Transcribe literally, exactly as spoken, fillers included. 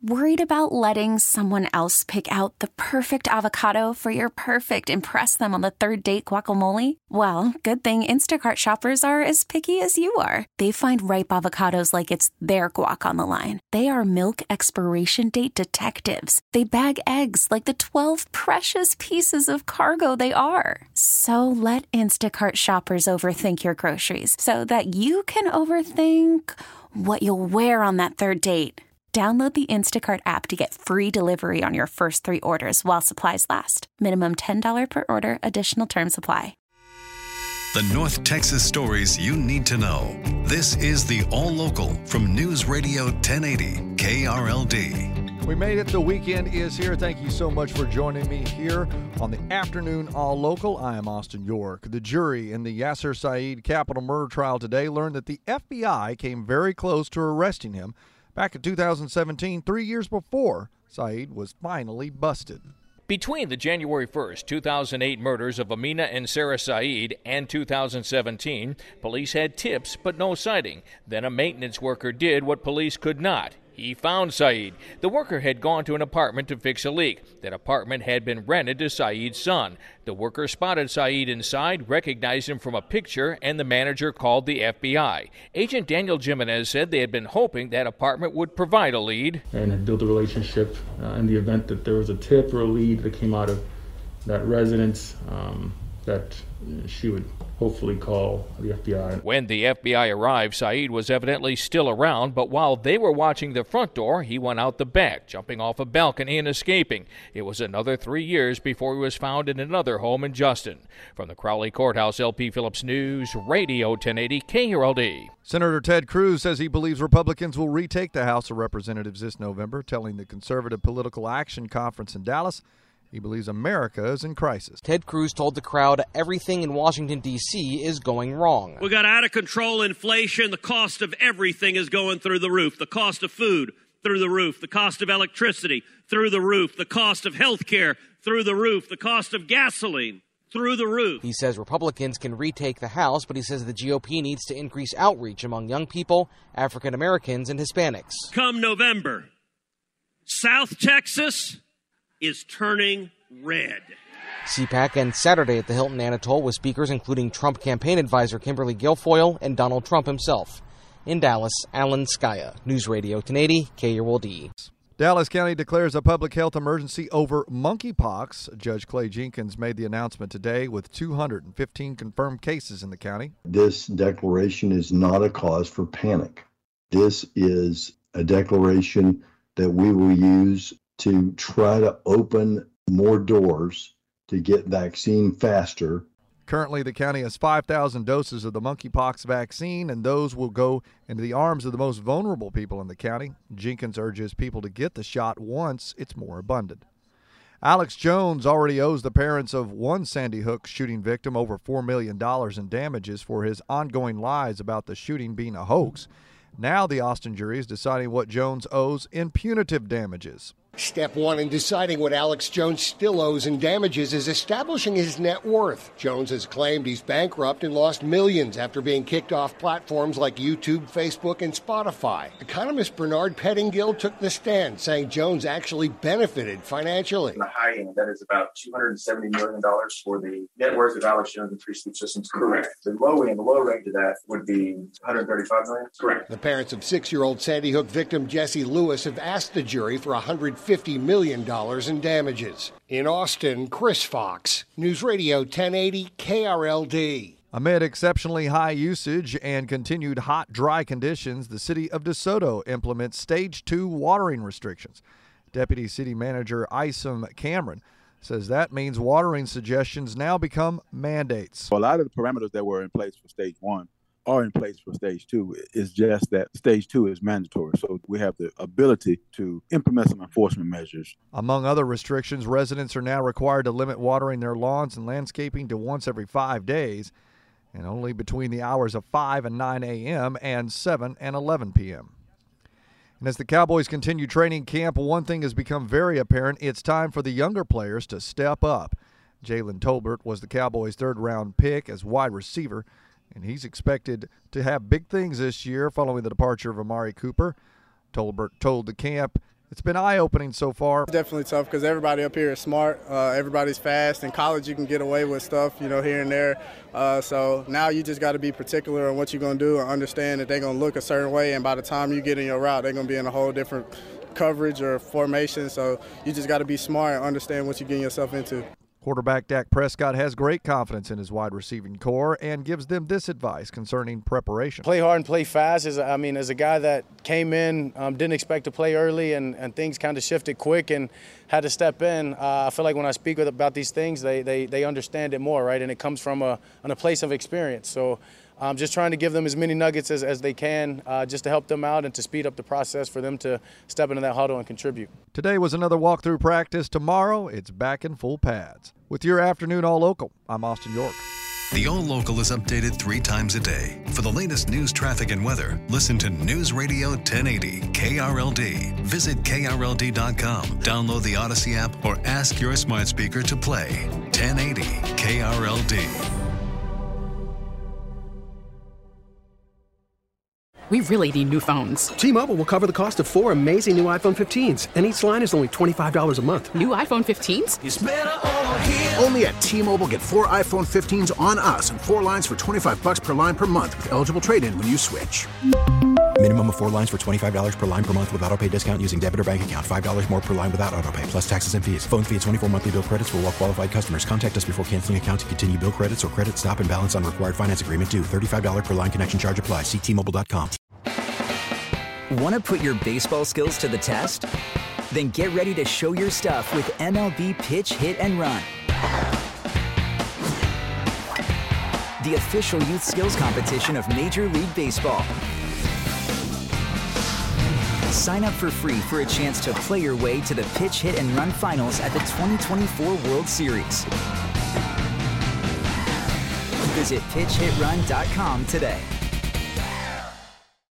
Worried about letting someone else pick out the perfect avocado for your perfect impress them on the third date guacamole? Well, good thing Instacart shoppers are as picky as you are. They find ripe avocados like it's their guac on the line. They are milk expiration date detectives. They bag eggs like the twelve precious pieces of cargo they are. So let Instacart shoppers overthink your groceries so that you can overthink what you'll wear on that third date. Download the Instacart app to get free delivery on your first three orders while supplies last. Minimum ten dollars per order. Additional terms apply. The North Texas stories you need to know. This is the All Local from News Radio ten eighty K R L D. We made it. The weekend is here. Thank you so much for joining me here on the afternoon All Local. I am Austin York. The jury in the Yasser Saeed capital murder trial today learned that the F B I came very close to arresting him back in two thousand seventeen, three years before Saeed was finally busted. Between the January first, two thousand eight murders of Amina and Sarah Saeed and two thousand seventeen, police had tips but no sighting. Then a maintenance worker did what police could not. He found Saeed. The worker had gone to an apartment to fix a leak. That apartment had been rented to Saeed's son. The worker spotted Saeed inside, recognized him from a picture, and the manager called the F B I. Agent Daniel Jimenez said they had been hoping that apartment would provide a lead. And had built a relationship uh, in the event that there was a tip or a lead that came out of that residence, um, that she would hopefully call the F B I. When the F B I arrived, Saeed was evidently still around, but while they were watching the front door, he went out the back, jumping off a balcony and escaping. It was another three years before he was found in another home in Justin. From the Crowley Courthouse, L P Phillips News, Radio ten eighty K R L D. Senator Ted Cruz says he believes Republicans will retake the House of Representatives this November, telling the Conservative Political Action Conference in Dallas he believes America is in crisis. Ted Cruz told the crowd everything in Washington, D C is going wrong. We got out of control inflation. The cost of everything is going through the roof. The cost of food through the roof. The cost of electricity through the roof. The cost of health care through the roof. The cost of gasoline through the roof. He says Republicans can retake the House, but he says the G O P needs to increase outreach among young people, African Americans, and Hispanics. Come November, South Texas is turning red. C PAC ends Saturday at the Hilton Anatole with speakers including Trump campaign advisor Kimberly Guilfoyle and Donald Trump himself. In Dallas, Alan Skaya, News Radio ten eighty K R L D. Dallas County declares a public health emergency over monkeypox. Judge Clay Jenkins made the announcement today with two hundred fifteen confirmed cases in the county. This declaration is not a cause for panic. This is a declaration that we will use to try to open more doors to get vaccine faster. Currently, the county has five thousand doses of the monkeypox vaccine, and those will go into the arms of the most vulnerable people in the county. Jenkins urges people to get the shot once it's more abundant. Alex Jones already owes the parents of one Sandy Hook shooting victim over four million dollars in damages for his ongoing lies about the shooting being a hoax. Now the Austin jury is deciding what Jones owes in punitive damages. Step one in deciding what Alex Jones still owes in damages is establishing his net worth. Jones has claimed he's bankrupt and lost millions after being kicked off platforms like YouTube, Facebook, and Spotify. Economist Bernard Pettingill took the stand, saying Jones actually benefited financially. The high end, that is about two hundred seventy million dollars for the net worth of Alex Jones and Free Speech Systems. Correct. The low end, the low range of that would be one hundred thirty-five million dollars. Correct. The parents of six-year-old Sandy Hook victim Jesse Lewis have asked the jury for one hundred fifty million dollars in damages. In Austin, Chris Fox, News Radio ten eighty K R L D. Amid exceptionally high usage and continued hot, dry conditions, the city of DeSoto implements Stage two watering restrictions. Deputy City Manager Isom Cameron says that means watering suggestions now become mandates. A lot of the parameters that were in place for Stage one are in place for Stage two. It's just that Stage two is mandatory, so we have the ability to implement some enforcement measures. Among other restrictions, residents are now required to limit watering their lawns and landscaping to once every five days, and only between the hours of five and nine a.m. and seven and eleven p.m. And as the Cowboys continue training camp, one thing has become very apparent. It's time for the younger players to step up. Jalen Tolbert was the Cowboys' third-round pick as wide receiver, and he's expected to have big things this year following the departure of Amari Cooper. Tolbert told the camp It's been eye-opening so far. Definitely tough because everybody up here is smart. Uh, everybody's fast. In college, you can get away with stuff, you know, here and there. Uh, so now you just got to be particular on what you're going to do and understand that they're going to look a certain way, and by the time you get in your route, they're going to be in a whole different coverage or formation. So you just got to be smart and understand what you're getting yourself into. Quarterback Dak Prescott has great confidence in his wide receiving core and gives them this advice concerning preparation. Play hard and play fast. As I mean, as a guy that came in, um, didn't expect to play early, and, and things kind of shifted quick and had to step in. Uh, I feel like when I speak with, about these things, they, they, they understand it more, right? And it comes from a, on a place of experience. So I'm just trying to give them as many nuggets as, as they can uh, just to help them out and to speed up the process for them to step into that huddle and contribute. Today was another walkthrough practice. Tomorrow, it's back in full pads. With your afternoon All Local, I'm Austin York. The All Local is updated three times a day. For the latest news, traffic, and weather, listen to News Radio ten eighty K R L D. Visit K R L D dot com, download the Odyssey app, or ask your smart speaker to play ten eighty K R L D. We really need new phones. T-Mobile will cover the cost of four amazing new iPhone fifteens, and each line is only twenty-five dollars a month. New iPhone fifteens? It's better over here. Only at T-Mobile, get four iPhone fifteens on us and four lines for twenty-five dollars per line per month with eligible trade-in when you switch. Minimum of four lines for twenty-five dollars per line per month with autopay discount using debit or bank account. five dollars more per line without autopay, plus taxes and fees. Phone fee at twenty-four monthly bill credits for well-qualified customers. Contact us before canceling account to continue bill credits or credit stop and balance on required finance agreement due. thirty-five dollars per line connection charge applies. See T Mobile dot com. Want to put your baseball skills to the test? Then get ready to show your stuff with M L B Pitch, Hit, and Run. The official youth skills competition of Major League Baseball. Sign up for free for a chance to play your way to the Pitch, Hit, and Run finals at the twenty twenty-four World Series. Visit pitch hit run dot com today.